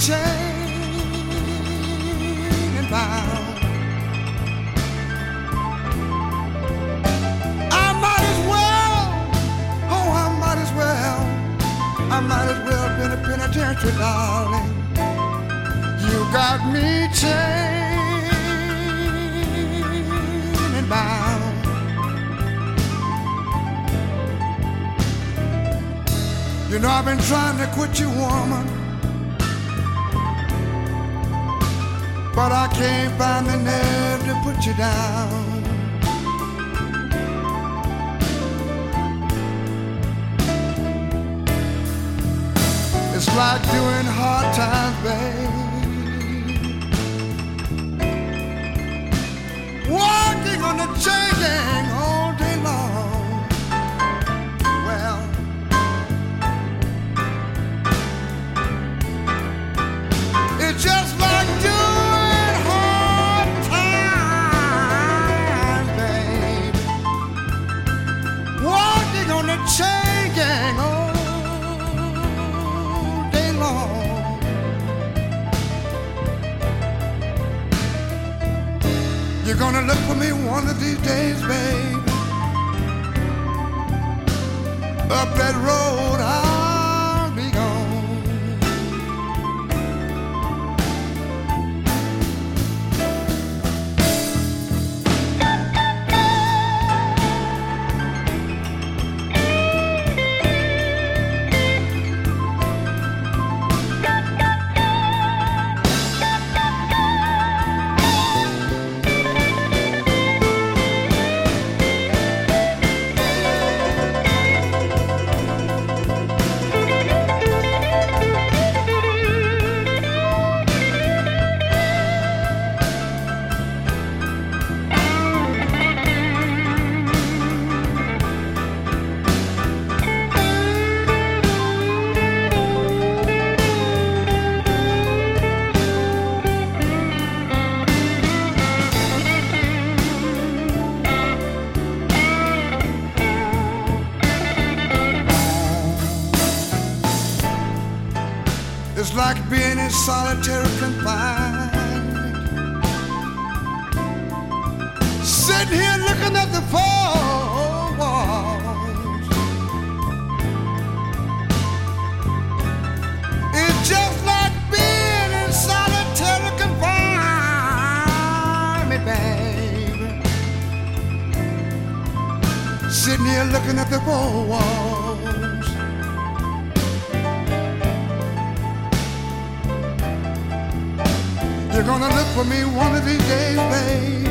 chained and bound. I might as well be in a penitentiary, darling. You got me chained and bound. You know I've been trying to quit you, woman, but I can't find the nerve to put you down. It's like doing hard times, babe. Walking on the chain gang all day long. Well, it's just like doing hard times, babe. Walking on the chain gang all you're gonna look for me one of these days, babe. Up that road I'll be gone. It's like being in solitary confinement, sitting here looking at the four walls. It's just like being in solitary confinement, baby, sitting here looking at the four walls. You're gonna look for me one of these days, babe.